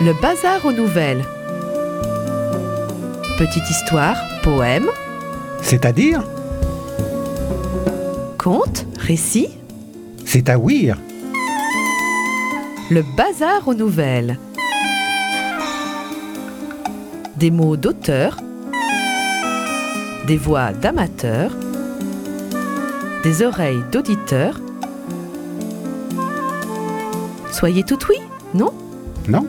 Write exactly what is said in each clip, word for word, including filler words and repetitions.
Le bazar aux nouvelles. Petite histoire, poème, C'est-à-dire, conte, récit. c'est à ouïr. Le bazar aux nouvelles. Des mots d'auteur, des voix d'amateurs, des oreilles d'auditeurs. Soyez tout oui, non ? Non?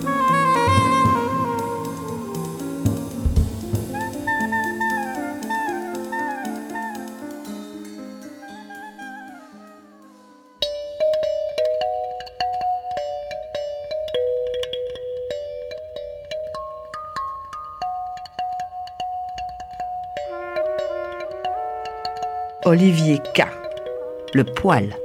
Olivier K. Le poil.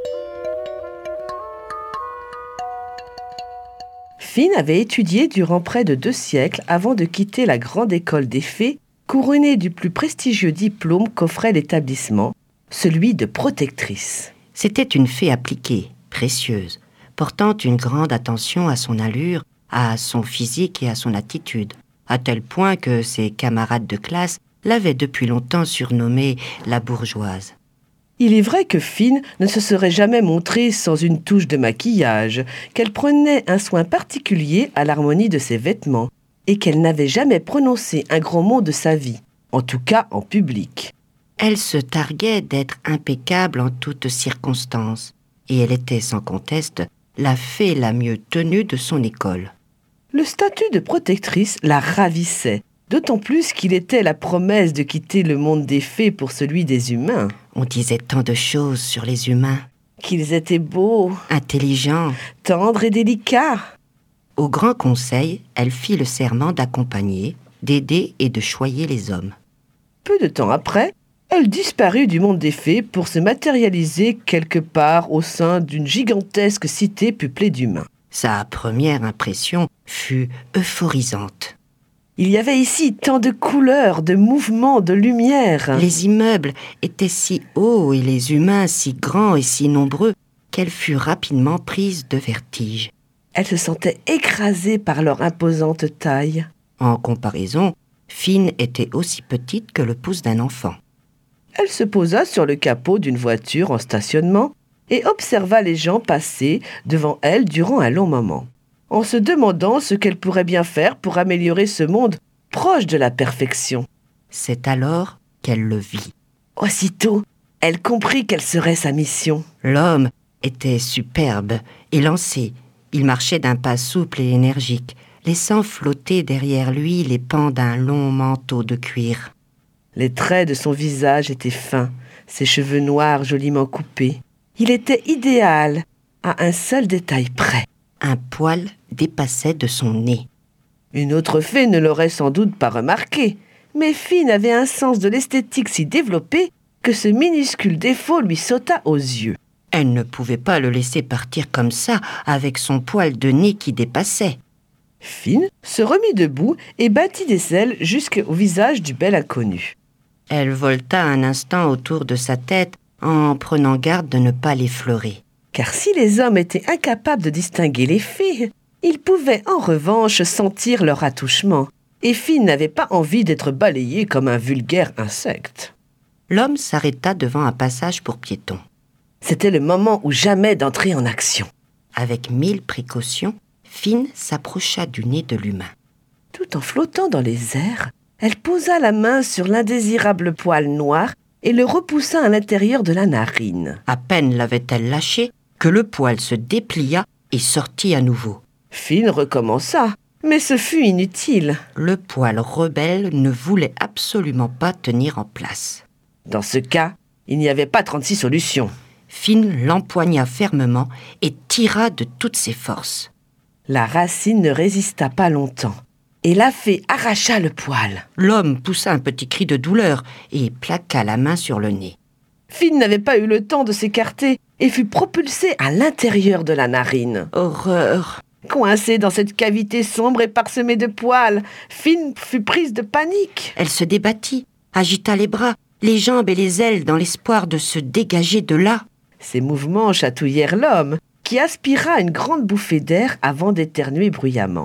Finn avait étudié durant près de deux siècles avant de quitter la grande école des fées, couronnée du plus prestigieux diplôme qu'offrait l'établissement, celui de protectrice. C'était une fée appliquée, précieuse, portant une grande attention à son allure, à son physique et à son attitude, à tel point que ses camarades de classe l'avaient depuis longtemps surnommée la bourgeoise. Il est vrai que Finn ne se serait jamais montrée sans une touche de maquillage, qu'elle prenait un soin particulier à l'harmonie de ses vêtements et qu'elle n'avait jamais prononcé un grand mot de sa vie, en tout cas en public. Elle se targuait d'être impeccable en toutes circonstances, et elle était sans conteste la fée la mieux tenue de son école. Le statut de protectrice la ravissait, d'autant plus qu'il était la promesse de quitter le monde des fées pour celui des humains. On disait tant de choses sur les humains, Qu'ils étaient beaux, intelligents. tendres et délicats. Au grand conseil, elle fit le serment d'accompagner, d'aider et de choyer les hommes. Peu de temps après, elle disparut du monde des fées pour se matérialiser quelque part au sein d'une gigantesque cité peuplée d'humains. Sa première impression fut euphorisante. Il y avait ici tant de couleurs, de mouvements, de lumière. Les immeubles étaient si hauts et les humains si grands et si nombreux qu'elle fut rapidement prise de vertige. Elle se sentait écrasée par leur imposante taille. En comparaison, Finn était aussi petite que le pouce d'un enfant. Elle se posa sur le capot d'une voiture en stationnement et observa les gens passer devant elle durant un long moment, en se demandant ce qu'elle pourrait bien faire pour améliorer ce monde proche de la perfection. C'est alors qu'elle le vit. Aussitôt, elle comprit quelle serait sa mission. L'homme était superbe, élancé. Il marchait d'un pas souple et énergique, laissant flotter derrière lui les pans d'un long manteau de cuir. Les traits de son visage étaient fins, ses cheveux noirs joliment coupés. Il était idéal, à un seul détail près. Un poil dépassait de son nez. Une autre fée ne l'aurait sans doute pas remarqué, mais Finn avait un sens de l'esthétique si développé que ce minuscule défaut lui sauta aux yeux. Elle ne pouvait pas le laisser partir comme ça, avec son poil de nez qui dépassait. Finn se remit debout et battit des ailes jusqu'au visage du bel inconnu. Elle volta un instant autour de sa tête en prenant garde de ne pas l'effleurer. Car si les hommes étaient incapables de distinguer les fées, ils pouvaient en revanche sentir leur attouchement, et Finn n'avait pas envie d'être balayé comme un vulgaire insecte. L'homme s'arrêta devant un passage pour piétons. C'était le moment ou jamais d'entrer en action. Avec mille précautions, Finn s'approcha du nez de l'humain. Tout en flottant dans les airs, elle posa la main sur l'indésirable poil noir et le repoussa à l'intérieur de la narine. À peine l'avait-elle lâché que le poil se déplia et sortit à nouveau. Finn recommença, mais ce fut inutile. Le poil rebelle ne voulait absolument pas tenir en place. Dans ce cas, il n'y avait pas trente-six solutions. Finn l'empoigna fermement et tira de toutes ses forces. La racine ne résista pas longtemps, et la fée arracha le poil. L'homme poussa un petit cri de douleur et plaqua la main sur le nez. Finn n'avait pas eu le temps de s'écarter et fut propulsé à l'intérieur de la narine. Horreur! Coincée dans cette cavité sombre et parsemée de poils, Finn fut prise de panique. Elle se débattit, agita les bras, les jambes et les ailes dans l'espoir de se dégager de là. Ces mouvements chatouillèrent l'homme, qui aspira une grande bouffée d'air avant d'éternuer bruyamment.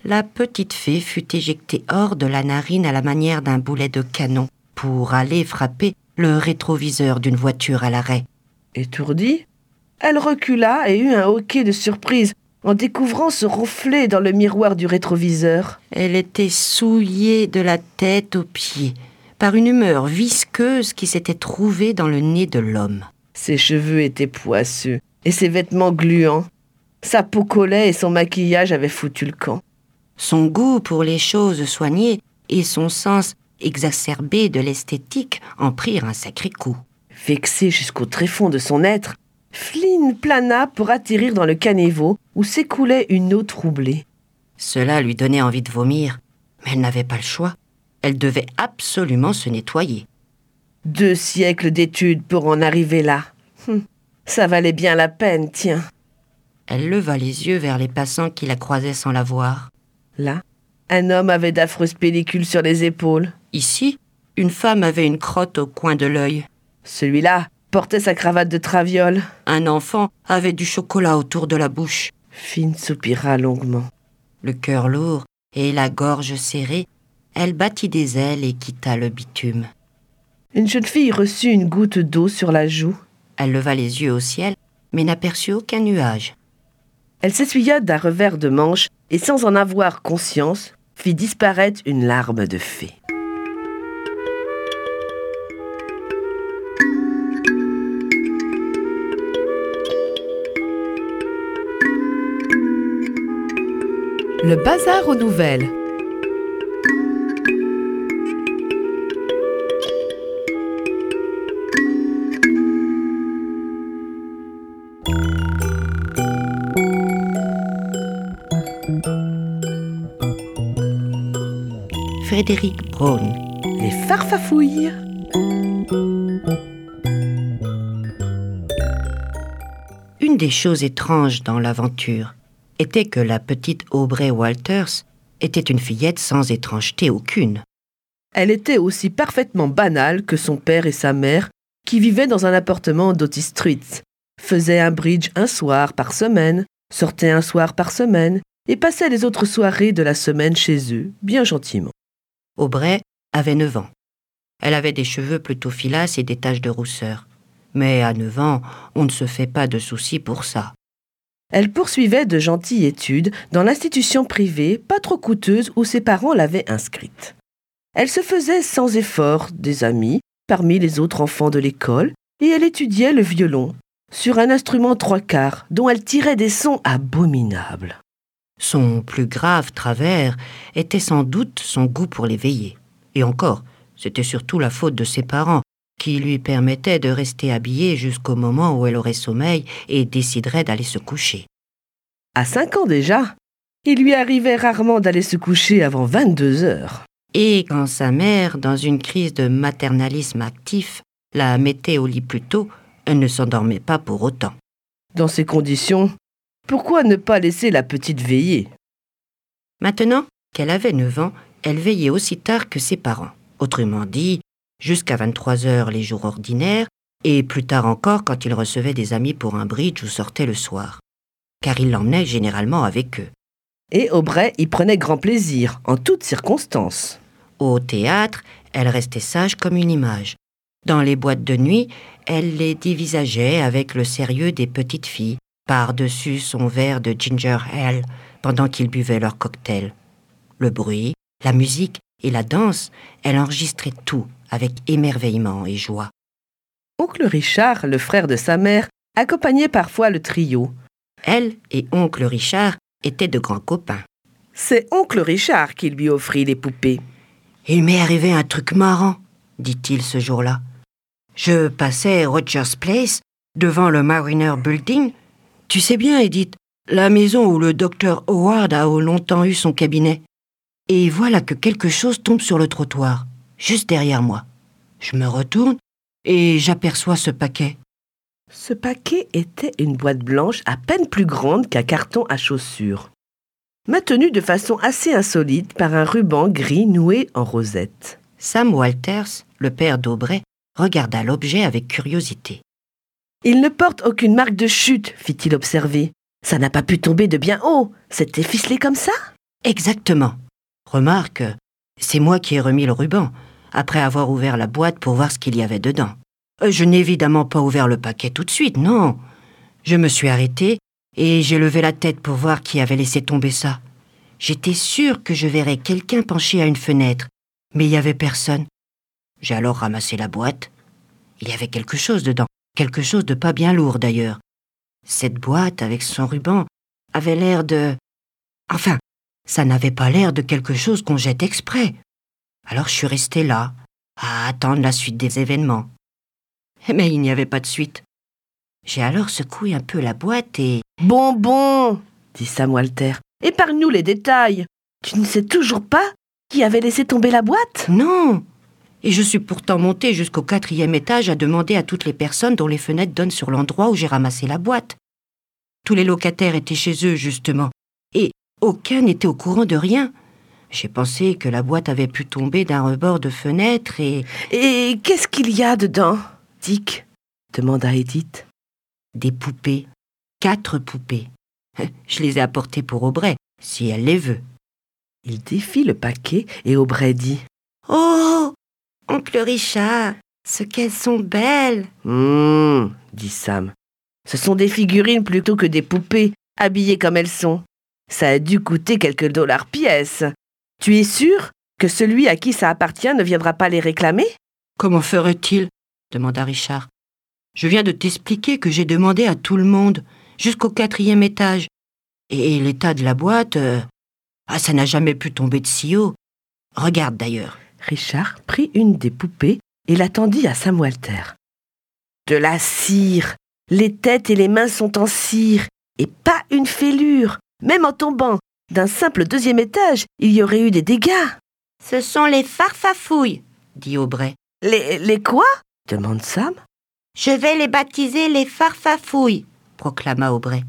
la petite fée fut éjectée hors de la narine à la manière d'un boulet de canon pour aller frapper le rétroviseur d'une voiture à l'arrêt. Étourdie, elle recula et eut un hoquet de surprise en découvrant se reflet dans le miroir du rétroviseur. Elle était souillée de la tête aux pieds par une humeur visqueuse qui s'était trouvée dans le nez de l'homme. Ses cheveux étaient poisseux et ses vêtements gluants. Sa peau collait et son maquillage avait foutu le camp. Son goût pour les choses soignées et son sens exacerbé de l'esthétique en prirent un sacré coup. Vexé jusqu'au tréfonds de son être, Flynn plana pour atterrir dans le caniveau où s'écoulait une eau troublée. Cela lui donnait envie de vomir, mais elle n'avait pas le choix. Elle devait absolument se nettoyer. Deux siècles d'études pour en arriver là. Hum, ça valait bien la peine, tiens. Elle leva les yeux vers les passants qui la croisaient sans la voir. Là, un homme avait d'affreuses pellicules sur les épaules. Ici, une femme avait une crotte au coin de l'œil. Celui-là portait sa cravate de traviole. Un enfant avait du chocolat autour de la bouche. Flynn soupira longuement. Le cœur lourd et la gorge serrée, elle battit des ailes et quitta le bitume. Une jeune fille reçut une goutte d'eau sur la joue. Elle leva les yeux au ciel, mais n'aperçut aucun nuage. Elle s'essuya d'un revers de manche et, sans en avoir conscience, fit disparaître une larme de fée. Le bazar aux nouvelles. Frédéric Brown. Les farfafouilles. Une des choses étranges dans l'aventure était que la petite Aubrey Walters était une fillette sans étrangeté aucune. Elle était aussi parfaitement banale que son père et sa mère, qui vivaient dans un appartement d'Otis Street, faisaient un bridge un soir par semaine, sortaient un soir par semaine et passaient les autres soirées de la semaine chez eux, bien gentiment. Aubrey avait neuf ans. Elle avait des cheveux plutôt filasses et des taches de rousseur. Mais à neuf ans, on ne se fait pas de soucis pour ça. Elle poursuivait de gentilles études dans l'institution privée, pas trop coûteuse, où ses parents l'avaient inscrite. Elle se faisait sans effort des amis parmi les autres enfants de l'école et elle étudiait le violon sur un instrument trois quarts dont elle tirait des sons abominables. Son plus grave travers était sans doute son goût pour les veillées. Et encore, c'était surtout la faute de ses parents, qui lui permettaient de rester habillée jusqu'au moment où elle aurait sommeil et déciderait d'aller se coucher. À cinq ans déjà, il lui arrivait rarement d'aller se coucher avant vingt-deux heures. Et quand sa mère, dans une crise de maternalisme actif, la mettait au lit plus tôt, elle ne s'endormait pas pour autant. Dans ces conditions, pourquoi ne pas laisser la petite veiller ? Maintenant qu'elle avait neuf ans, elle veillait aussi tard que ses parents. Autrement dit, jusqu'à vingt-trois heures les jours ordinaires, et plus tard encore quand ils recevaient des amis pour un bridge ou sortaient le soir. Car ils l'emmenaient généralement avec eux. Et Aubrey y prenait grand plaisir, en toutes circonstances. Au théâtre, elle restait sage comme une image. Dans les boîtes de nuit, elle les dévisageait avec le sérieux des petites filles, par-dessus son verre de ginger ale, pendant qu'ils buvaient leur cocktail. Le bruit, la musique et la danse, elle enregistrait tout avec émerveillement et joie. Oncle Richard, le frère de sa mère, accompagnait parfois le trio. Elle et oncle Richard étaient de grands copains. C'est oncle Richard qui lui offrit les poupées. « Il m'est arrivé un truc marrant, » dit-il ce jour-là. Je passais Rogers Place, devant le Mariner Building. Tu sais bien, Edith, la maison où le docteur Howard a longtemps eu son cabinet. Et voilà que quelque chose tombe sur le trottoir, juste derrière moi. Je me retourne et j'aperçois ce paquet. Ce paquet était une boîte blanche à peine plus grande qu'un carton à chaussures, maintenue de façon assez insolite par un ruban gris noué en rosette. Sam Walters, le père d'Aubrey, regarda l'objet avec curiosité. « Il ne porte aucune marque de chute, fit-il observer. Ça n'a pas pu tomber de bien haut, c'était ficelé comme ça ?» Exactement. Remarque, c'est moi qui ai remis le ruban, après avoir ouvert la boîte pour voir ce qu'il y avait dedans. Je n'ai évidemment pas ouvert le paquet tout de suite, non. Je me suis arrêtée et j'ai levé la tête pour voir qui avait laissé tomber ça. J'étais sûre que je verrais quelqu'un penché à une fenêtre, mais il n'y avait personne. J'ai alors ramassé la boîte. Il y avait quelque chose dedans, quelque chose de pas bien lourd d'ailleurs. Cette boîte, avec son ruban, avait l'air de... Enfin, ça n'avait pas l'air de quelque chose qu'on jette exprès. Alors je suis restée là, à attendre la suite des événements. Mais il n'y avait pas de suite. J'ai alors secoué un peu la boîte et... Bon, bon, dit Sam Walter. Épargne-nous les détails. Tu ne sais toujours pas qui avait laissé tomber la boîte ? Non. Et je suis pourtant montée jusqu'au quatrième étage à demander à toutes les personnes dont les fenêtres donnent sur l'endroit où j'ai ramassé la boîte. Tous les locataires étaient chez eux, justement. Et aucun n'était au courant de rien. J'ai pensé que la boîte avait pu tomber d'un rebord de fenêtre et... Et qu'est-ce qu'il y a dedans, Dick ? Demanda Edith. Des poupées. Quatre poupées. Je les ai apportées pour Aubrey, si elle les veut. Il défit le paquet et Aubrey dit « Oh, oncle Richard, ce qu'elles sont belles !» Hum, dit Sam. Ce sont des figurines plutôt que des poupées, habillées comme elles sont. Ça a dû coûter quelques dollars pièce. Tu es sûr que celui à qui ça appartient ne viendra pas les réclamer ? Comment ferait-il ? Demanda Richard. Je viens de t'expliquer que j'ai demandé à tout le monde, jusqu'au quatrième étage. Et l'état de la boîte, euh, ah, ça n'a jamais pu tomber de si haut. Regarde d'ailleurs. Richard prit une des poupées et la tendit à Sam Walter. De la cire. Les têtes et les mains sont en cire, et pas une fêlure. Même en tombant d'un simple deuxième étage, il y aurait eu des dégâts. Ce sont les farfafouilles, dit Aubrey. Les, les quoi ? Demande Sam. Je vais les baptiser les farfafouilles, proclama Aubrey.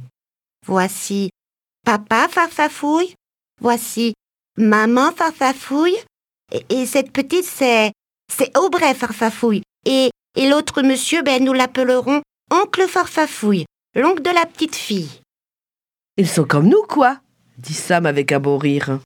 Voici papa farfafouille, voici maman farfafouille, et, et cette petite c'est, c'est Aubrey farfafouille. Et, et l'autre monsieur, ben nous l'appellerons oncle farfafouille, l'oncle de la petite fille. Ils sont comme nous, quoi, dit Sam avec un beau rire.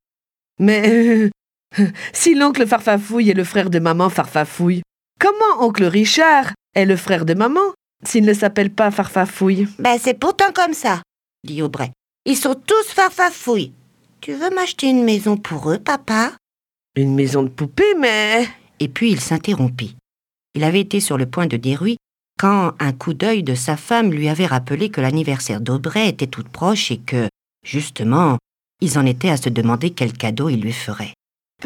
Mais euh, si l'oncle Farfafouille est le frère de maman Farfafouille, comment oncle Richard est le frère de maman s'il ne s'appelle pas Farfafouille ? Ben c'est pourtant comme ça, dit Aubrey. Ils sont tous Farfafouilles. Tu veux m'acheter une maison pour eux, papa ? Une maison de poupée, mais... Et puis il s'interrompit. Il avait été sur le point de dire oui, quand un coup d'œil de sa femme lui avait rappelé que l'anniversaire d'Aubrey était tout proche et que, justement, ils en étaient à se demander quel cadeau il lui ferait.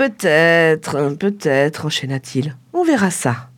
Peut-être, peut-être, enchaîna-t-il. On verra ça.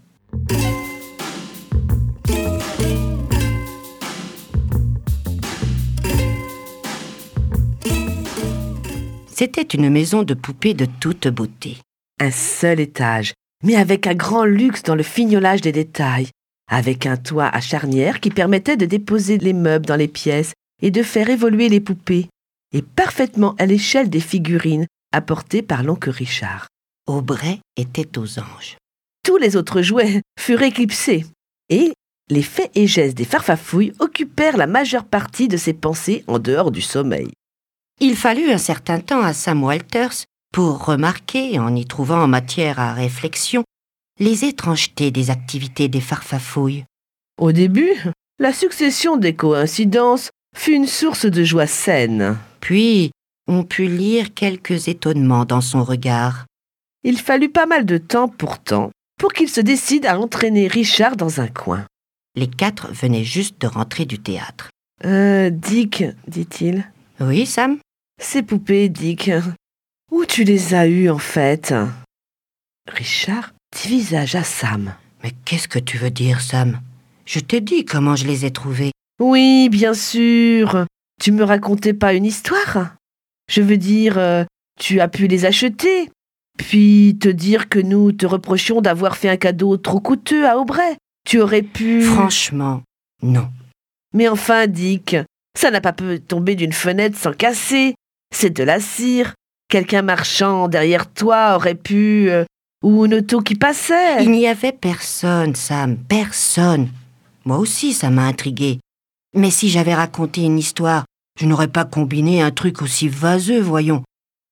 C'était une maison de poupées de toute beauté. Un seul étage, mais avec un grand luxe dans le fignolage des détails, avec un toit à charnière qui permettait de déposer les meubles dans les pièces et de faire évoluer les poupées, et parfaitement à l'échelle des figurines apportées par l'oncle Richard. Aubrey était aux anges. Tous les autres jouets furent éclipsés, et les faits et gestes des farfafouilles occupèrent la majeure partie de ses pensées en dehors du sommeil. Il fallut un certain temps à Sam Walters pour remarquer, en y trouvant matière à réflexion, les étrangetés des activités des farfafouilles. Au début, la succession des coïncidences fut une source de joie saine. Puis, on put lire quelques étonnements dans son regard. Il fallut pas mal de temps pourtant pour qu'il se décide à entraîner Richard dans un coin. Les quatre venaient juste de rentrer du théâtre. « Euh, Dick, dit-il. »« Oui, Sam ? » ?»« Ces poupées, Dick, où tu les as eues en fait ?» Richard dévisagea Sam. « Mais qu'est-ce que tu veux dire, Sam ? Je t'ai dit comment je les ai trouvées. »« Oui, bien sûr. Tu me racontais pas une histoire ? Je veux dire, euh, tu as pu les acheter, puis te dire que nous te reprochions d'avoir fait un cadeau trop coûteux à Aubrey. Tu aurais pu... » Franchement, non. « Mais enfin, Dick, ça n'a pas pu tomber d'une fenêtre sans casser. C'est de la cire. Quelqu'un marchant derrière toi aurait pu... Euh, ou une auto qui passait. » Il n'y avait personne, Sam, personne. Moi aussi, ça m'a intriguée. Mais si j'avais raconté une histoire, je n'aurais pas combiné un truc aussi vaseux, voyons.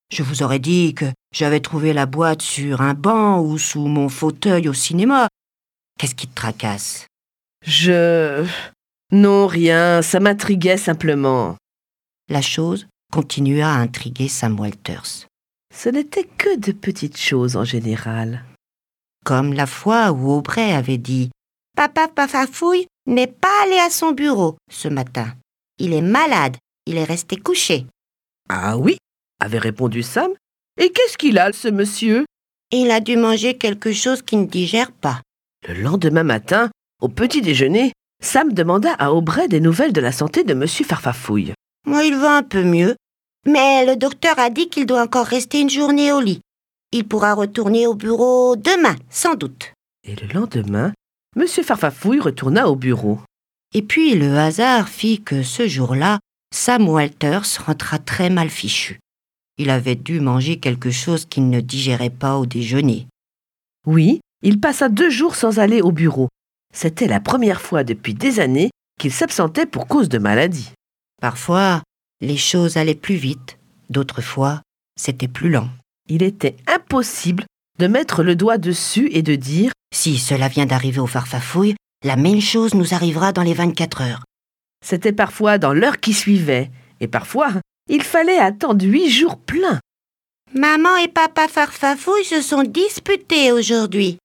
Je vous aurais dit que j'avais trouvé la boîte sur un banc ou sous mon fauteuil au cinéma. Qu'est-ce qui te tracasse ? Je... Non, rien, ça m'intriguait simplement. La chose continua à intriguer Sam Walters. Ce n'était que de petites choses en général. Comme la fois où Aubrey avait dit « Papa Farfafouille n'est pas allé à son bureau ce matin. Il est malade, il est resté couché. » Ah oui, avait répondu Sam. Et qu'est-ce qu'il a, ce monsieur ? Il a dû manger quelque chose qui ne digère pas. Le lendemain matin, au petit déjeuner, Sam demanda à Aubrey des nouvelles de la santé de monsieur Farfafouille. Moi, il va un peu mieux, mais le docteur a dit qu'il doit encore rester une journée au lit. Il pourra retourner au bureau demain, sans doute. Et le lendemain, monsieur Farfafouille retourna au bureau. Et puis le hasard fit que ce jour-là, Sam Walters rentra très mal fichu. Il avait dû manger quelque chose qu'il ne digérait pas au déjeuner. Oui, il passa deux jours sans aller au bureau. C'était la première fois depuis des années qu'il s'absentait pour cause de maladie. Parfois, les choses allaient plus vite. D'autres fois, c'était plus lent. Il était impossible de mettre le doigt dessus et de dire « Si cela vient d'arriver au Farfafouille, la même chose nous arrivera dans les vingt-quatre heures. » C'était parfois dans l'heure qui suivait, et parfois, il fallait attendre huit jours pleins. Maman et papa Farfafouille se sont disputés aujourd'hui.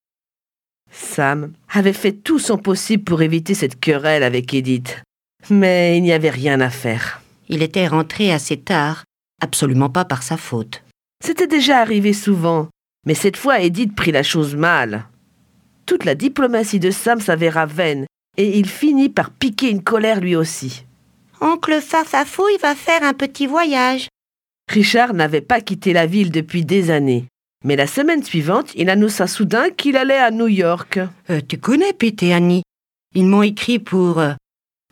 Sam avait fait tout son possible pour éviter cette querelle avec Edith, mais il n'y avait rien à faire. Il était rentré assez tard, absolument pas par sa faute. C'était déjà arrivé souvent, mais cette fois Edith prit la chose mal. Toute la diplomatie de Sam s'avéra vaine, et il finit par piquer une colère lui aussi. Oncle Farfafouille va faire un petit voyage. Richard n'avait pas quitté la ville depuis des années. Mais la semaine suivante, il annonça soudain qu'il allait à New York. Euh, tu connais Pete et Annie ? Ils m'ont écrit pour... Euh... Quand ?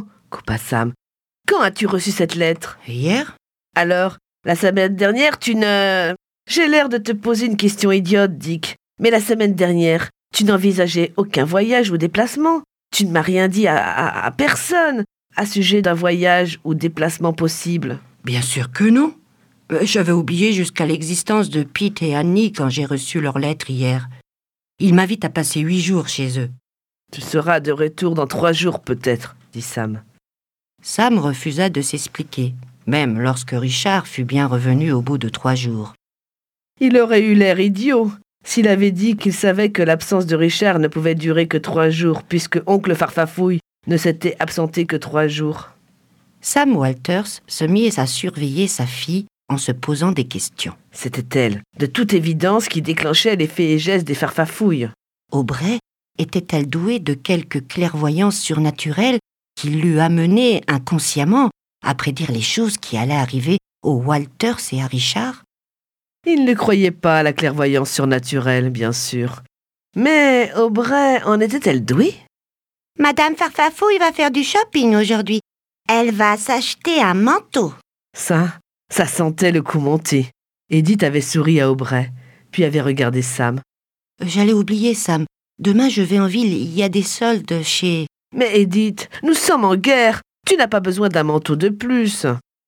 Coupa Sam. Quand as-tu reçu cette lettre ? Hier ? Alors, la semaine dernière, tu ne... J'ai l'air de te poser une question idiote, Dick. Mais la semaine dernière, tu n'envisageais aucun voyage ou déplacement. Tu ne m'as rien dit à, à, à personne à sujet d'un voyage ou déplacement possible. Bien sûr que non. J'avais oublié jusqu'à l'existence de Pete et Annie quand j'ai reçu leur lettre hier. Ils m'invitent à passer huit jours chez eux. Tu seras de retour dans trois jours peut-être, dit Sam. Sam refusa de s'expliquer, même lorsque Richard fut bien revenu au bout de trois jours. Il aurait eu l'air idiot s'il avait dit qu'il savait que l'absence de Richard ne pouvait durer que trois jours, puisque oncle Farfafouille ne s'était absenté que trois jours. Sam Walters se mit à surveiller sa fille en se posant des questions. C'était elle, de toute évidence, qui déclenchait les faits et gestes des Farfafouilles. Aubrey était-elle douée de quelque clairvoyance surnaturelle qui l'eût amenée inconsciemment à prédire les choses qui allaient arriver aux Walters et à Richard ? Il ne croyait pas à la clairvoyance surnaturelle, bien sûr. Mais Aubrey en était-elle douée ? Madame Farfafouille va faire du shopping aujourd'hui. Elle va s'acheter un manteau. Ça, ça sentait le coup monter. Edith avait souri à Aubrey, puis avait regardé Sam. J'allais oublier, Sam. Demain, je vais en ville. Il y a des soldes chez... Mais Edith, nous sommes en guerre. Tu n'as pas besoin d'un manteau de plus.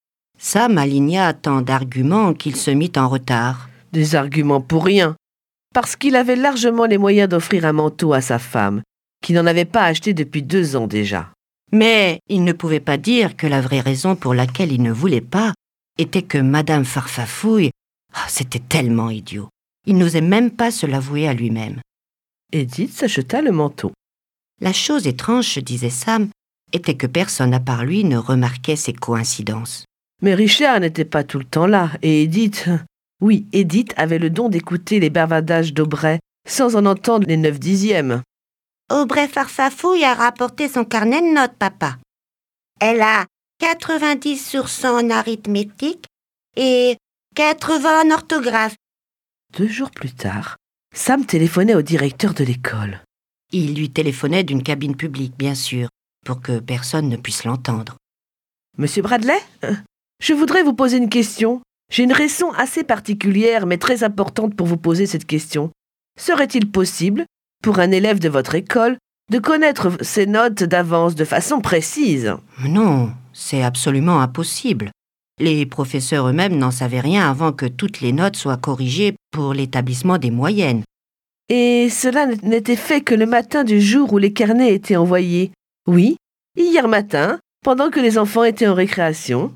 Sam aligna tant d'arguments qu'il se mit en retard. Des arguments pour rien. Parce qu'il avait largement les moyens d'offrir un manteau à sa femme, qui n'en avait pas acheté depuis deux ans déjà. Mais il ne pouvait pas dire que la vraie raison pour laquelle il ne voulait pas était que Madame Farfafouille... Oh, c'était tellement idiot. Il n'osait même pas se l'avouer à lui-même. Edith s'acheta le manteau. La chose étrange, disait Sam, était que personne à part lui ne remarquait ces coïncidences. Mais Richard n'était pas tout le temps là, et Edith... Oui, Edith avait le don d'écouter les bavadages d'Aubrey sans en entendre les neuf dixièmes. Aubrey Farfafouille a rapporté son carnet de notes, papa. Elle a quatre-vingt-dix sur cent en arithmétique et quatre-vingts en orthographe. Deux jours plus tard, Sam téléphonait au directeur de l'école. Il lui téléphonait d'une cabine publique, bien sûr, pour que personne ne puisse l'entendre. « Monsieur Bradley, je voudrais vous poser une question. J'ai une raison assez particulière, mais très importante pour vous poser cette question. Serait-il possible, pour un élève de votre école, de connaître ses notes d'avance de façon précise ? » Non, c'est absolument impossible. Les professeurs eux-mêmes n'en savaient rien avant que toutes les notes soient corrigées pour l'établissement des moyennes. Et cela n'était fait que le matin du jour où les carnets étaient envoyés. Oui, hier matin, pendant que les enfants étaient en récréation.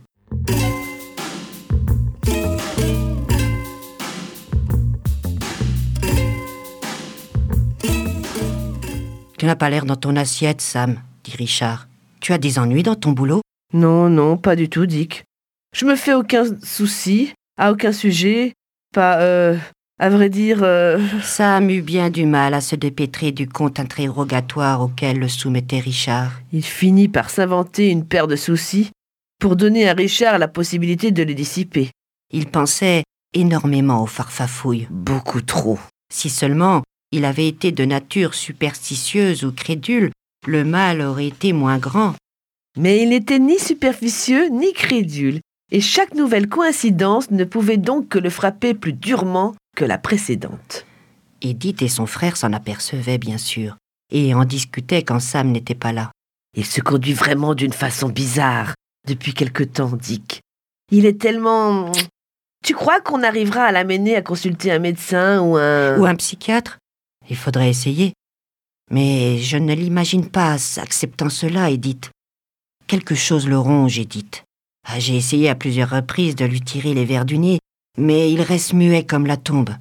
Tu n'as pas l'air dans ton assiette, Sam, dit Richard. Tu as des ennuis dans ton boulot? Non, non, pas du tout, Dick. Je me fais aucun souci, à aucun sujet, pas, euh, à vrai dire... Euh... Sam eut bien du mal à se dépêtrer du compte interrogatoire auquel le soumettait Richard. Il finit par s'inventer une paire de soucis pour donner à Richard la possibilité de les dissiper. Il pensait énormément aux farfafouilles. Beaucoup trop. Si seulement il avait été de nature superstitieuse ou crédule, le mal aurait été moins grand. Mais il n'était ni superficieux ni crédule, et chaque nouvelle coïncidence ne pouvait donc que le frapper plus durement que la précédente. Edith et son frère s'en apercevaient, bien sûr, et en discutaient quand Sam n'était pas là. Il se conduit vraiment d'une façon bizarre depuis quelque temps, Dick. Il est tellement... Tu crois qu'on arrivera à l'amener à consulter un médecin ou un... Ou un psychiatre? Il faudrait essayer. Mais je ne l'imagine pas acceptant cela, Edith. Quelque chose le ronge, Edith. Ah, j'ai essayé à plusieurs reprises de lui tirer les vers du nez, mais il reste muet comme la tombe.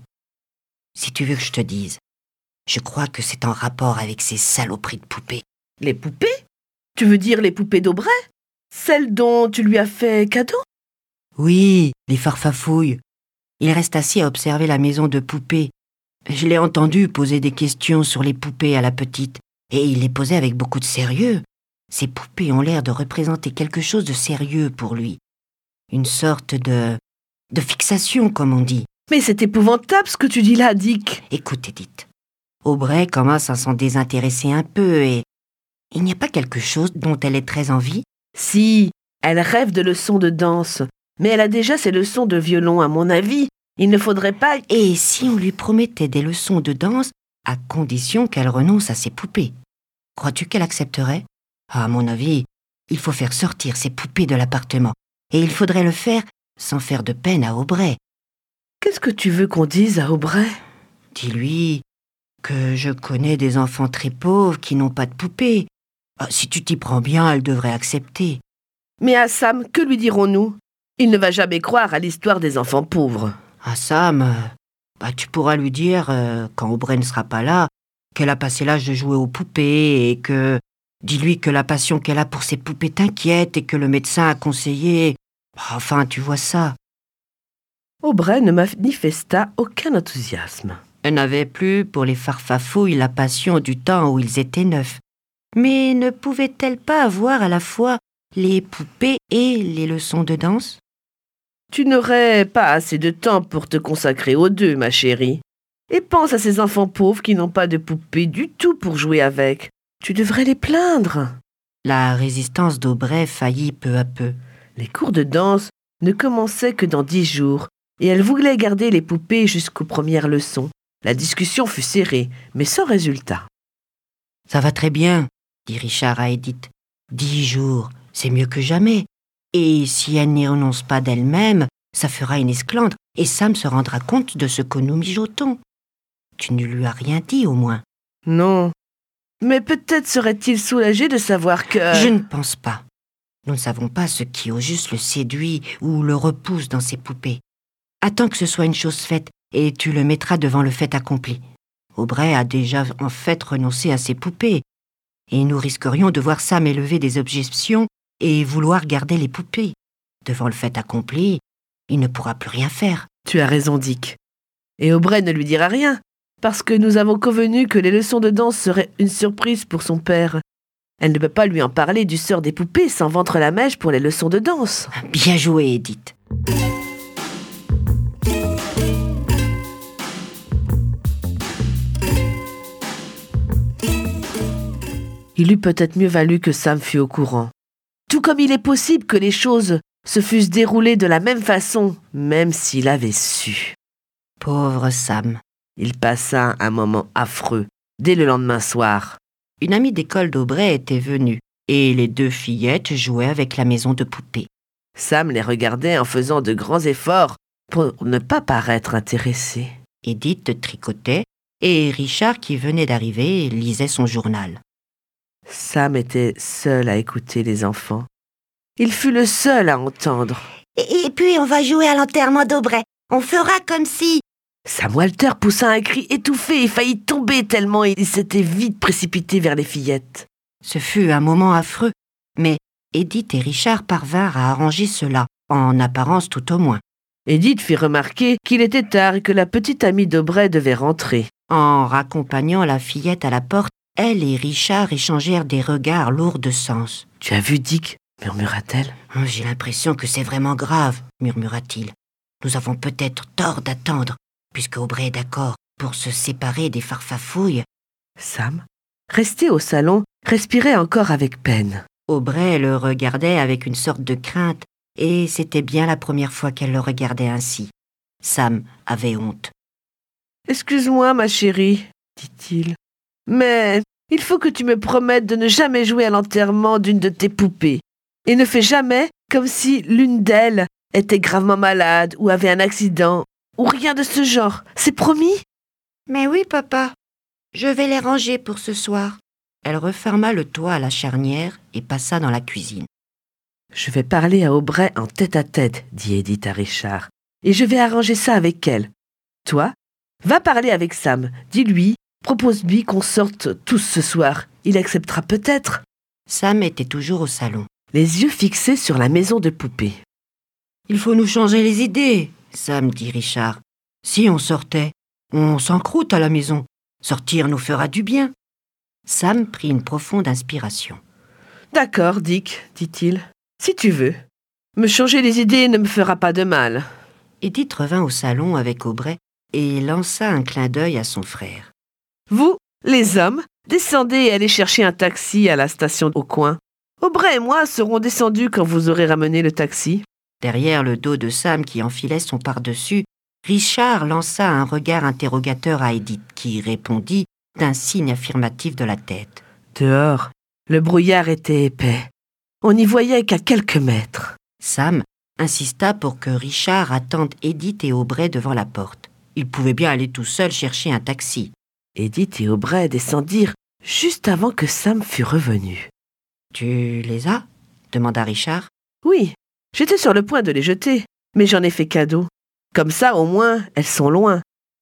Si tu veux que je te dise, je crois que c'est en rapport avec ces saloperies de poupées. Les poupées? Tu veux dire les poupées d'Aubray? Celles dont tu lui as fait cadeau? Oui, les farfafouilles. Il reste assis à observer la maison de poupées. Je l'ai entendu poser des questions sur les poupées à la petite, et il les posait avec beaucoup de sérieux. Ces poupées ont l'air de représenter quelque chose de sérieux pour lui. Une sorte de... de fixation, comme on dit. Mais c'est épouvantable ce que tu dis là, Dick. Écoute, Edith. Aubray commence à s'en désintéresser un peu et... Il n'y a pas quelque chose dont elle ait très envie? Si, elle rêve de leçons de danse. Mais elle a déjà ses leçons de violon, à mon avis. Il ne faudrait pas... Et si on lui promettait des leçons de danse, à condition qu'elle renonce à ses poupées? Crois-tu qu'elle accepterait? À mon avis, il faut faire sortir ces poupées de l'appartement. Et il faudrait le faire sans faire de peine à Aubray. Qu'est-ce que tu veux qu'on dise à Aubray? Dis-lui que je connais des enfants très pauvres qui n'ont pas de poupées. Si tu t'y prends bien, elle devrait accepter. Mais à Sam, que lui dirons-nous? Il ne va jamais croire à l'histoire des enfants pauvres. À Sam, bah, tu pourras lui dire, euh, quand Aubray ne sera pas là, qu'elle a passé l'âge de jouer aux poupées et que... Dis-lui que la passion qu'elle a pour ses poupées t'inquiète et que le médecin a conseillé... Enfin, tu vois ça. Aubray ne manifesta aucun enthousiasme. Elle n'avait plus pour les farfafouilles la passion du temps où ils étaient neufs. Mais ne pouvait-elle pas avoir à la fois les poupées et les leçons de danse? Tu n'aurais pas assez de temps pour te consacrer aux deux, ma chérie. Et pense à ces enfants pauvres qui n'ont pas de poupées du tout pour jouer avec. Tu devrais les plaindre. La résistance d'Aubray faillit peu à peu. Les cours de danse ne commençaient que dans dix jours, et elle voulait garder les poupées jusqu'aux premières leçons. La discussion fut serrée, mais sans résultat. Ça va très bien, dit Richard à Edith. Dix jours, c'est mieux que jamais. Et si elle n'y renonce pas d'elle-même, ça fera une esclandre, et Sam se rendra compte de ce que nous mijotons. Tu ne lui as rien dit, au moins. Non. Mais peut-être serait-il soulagé de savoir que... Je ne pense pas. Nous ne savons pas ce qui au juste le séduit ou le repousse dans ses poupées. Attends que ce soit une chose faite, et tu le mettras devant le fait accompli. Aubray a déjà en fait renoncé à ses poupées, et nous risquerions de voir Sam élever des objections et vouloir garder les poupées. Devant le fait accompli, il ne pourra plus rien faire. Tu as raison, Dick. Et Aubray ne lui dira rien, parce que nous avons convenu que les leçons de danse seraient une surprise pour son père. Elle ne peut pas lui en parler du sort des poupées sans vendre la mèche pour les leçons de danse. Bien joué, Edith. Il eût peut-être mieux valu que Sam fût au courant. Tout comme il est possible que les choses se fussent déroulées de la même façon, même s'il avait su. Pauvre Sam. Il passa un moment affreux, dès le lendemain soir. Une amie d'école d'Aubray était venue, et les deux fillettes jouaient avec la maison de poupées. Sam les regardait en faisant de grands efforts pour ne pas paraître intéressé. Édith tricotait et Richard, qui venait d'arriver, lisait son journal. Sam était seul à écouter les enfants. Il fut le seul à entendre. Et, et puis on va jouer à l'enterrement d'Aubrey. On fera comme si... Sam Walter poussa un cri étouffé et faillit tomber tellement il s'était vite précipité vers les fillettes. Ce fut un moment affreux, mais Édith et Richard parvinrent à arranger cela, en apparence tout au moins. Édith fit remarquer qu'il était tard et que la petite amie d'Aubrey devait rentrer. En raccompagnant la fillette à la porte, elle et Richard échangèrent des regards lourds de sens. « Tu as vu Dick ?» murmura-t-elle. Oh, « J'ai l'impression que c'est vraiment grave, » murmura-t-il. « Nous avons peut-être tort d'attendre, puisque Aubrey est d'accord pour se séparer des farfafouilles. » Sam, resté au salon, respirait encore avec peine. Aubrey le regardait avec une sorte de crainte, et c'était bien la première fois qu'elle le regardait ainsi. Sam avait honte. « Excuse-moi, ma chérie, dit-il, mais il faut que tu me promettes de ne jamais jouer à l'enterrement d'une de tes poupées. Et ne fais jamais comme si l'une d'elles était gravement malade ou avait un accident, ou rien de ce genre. C'est promis ?» « Mais oui, papa. Je vais les ranger pour ce soir. » Elle referma le toit à la charnière et passa dans la cuisine. « Je vais parler à Aubrey en tête-à-tête, dit Édith à Richard, et je vais arranger ça avec elle. Toi, va parler avec Sam. Dis-lui, propose-lui qu'on sorte tous ce soir. Il acceptera peut-être. » Sam était toujours au salon, les yeux fixés sur la maison de poupées. « Il faut nous changer les idées, Sam, dit Richard. Si on sortait, on s'encroute à la maison. Sortir nous fera du bien. » Sam prit une profonde inspiration. « D'accord, Dick, dit-il. Si tu veux. Me changer les idées ne me fera pas de mal. » Édith revint au salon avec Aubrey et lança un clin d'œil à son frère. « Vous, les hommes, descendez et allez chercher un taxi à la station au coin. Aubrey et moi serons descendus quand vous aurez ramené le taxi. » Derrière le dos de Sam qui enfilait son pardessus, Richard lança un regard interrogateur à Édith qui répondit d'un signe affirmatif de la tête. Dehors, le brouillard était épais. On n'y voyait qu'à quelques mètres. Sam insista pour que Richard attende Édith et Aubrey devant la porte. Il pouvait bien aller tout seul chercher un taxi. Édith et Aubrey descendirent juste avant que Sam fût revenu. « Tu les as ?» demanda Richard. « Oui, j'étais sur le point de les jeter, mais j'en ai fait cadeau. Comme ça, au moins, elles sont loin.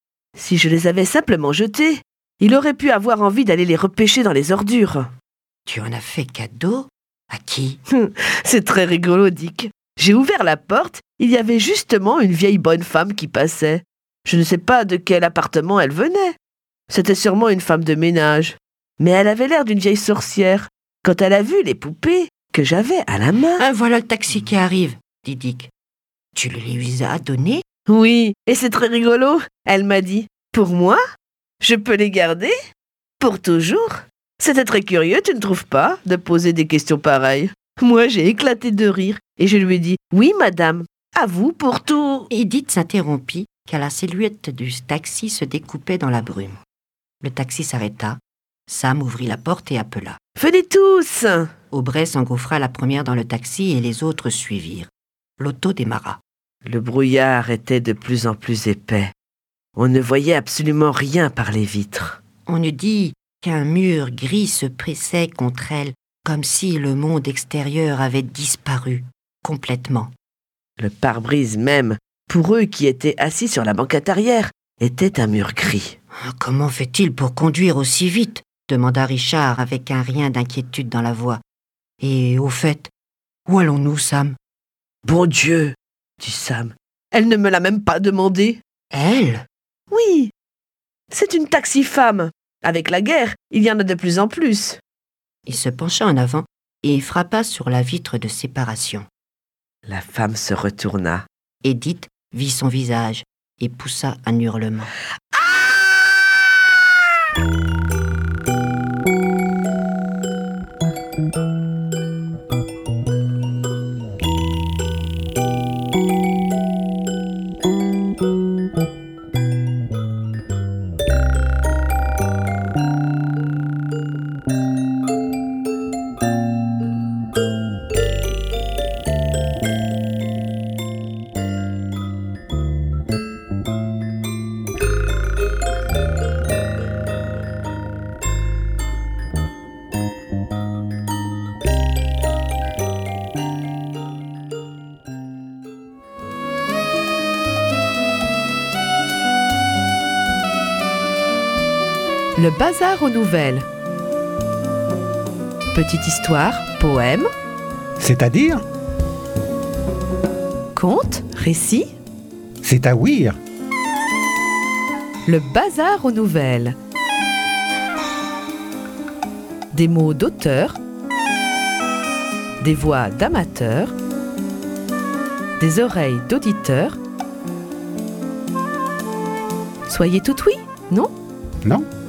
Si je les avais simplement jetées, il aurait pu avoir envie d'aller les repêcher dans les ordures. » « Tu en as fait cadeau ? À qui ?» C'est très rigolo, Dick. J'ai ouvert la porte, il y avait justement une vieille bonne femme qui passait. Je ne sais pas de quel appartement elle venait. C'était sûrement une femme de ménage. Mais elle avait l'air d'une vieille sorcière. Quand elle a vu les poupées que j'avais à la main... Ah, voilà le taxi qui arrive, dit Dick. Tu le lui as donné ? Oui, et c'est très rigolo. Elle m'a dit, pour moi ? Je peux les garder ? Pour toujours ? C'était très curieux, tu ne trouves pas, de poser des questions pareilles. Moi, j'ai éclaté de rire et je lui ai dit, oui, madame, à vous pour tout. Édith s'interrompit car la silhouette du taxi se découpait dans la brume. Le taxi s'arrêta. Sam ouvrit la porte et appela. Venez tous ! Aubrey s'engouffra la première dans le taxi et les autres suivirent. L'auto démarra. Le brouillard était de plus en plus épais. On ne voyait absolument rien par les vitres. On eût dit qu'un mur gris se pressait contre elle, comme si le monde extérieur avait disparu complètement. Le pare-brise même, pour eux qui étaient assis sur la banquette arrière, était un mur gris. « Comment fait-il pour conduire aussi vite ?» demanda Richard avec un rien d'inquiétude dans la voix. « Et au fait, où allons-nous, Sam ?»« Bon Dieu !» dit Sam. « Elle ne me l'a même pas demandé. »« Elle ?»« Oui, c'est une taxi-femme. Avec la guerre, il y en a de plus en plus. » Il se pencha en avant et frappa sur la vitre de séparation. La femme se retourna. Édith vit son visage et poussa un hurlement. Le bazar aux nouvelles. Petite histoire, poème, C'est-à-dire, conte, récit. c'est à ouïr. Le bazar aux nouvelles. Des mots d'auteur, des voix d'amateurs, des oreilles d'auditeurs. Soyez tout oui, non ? Non?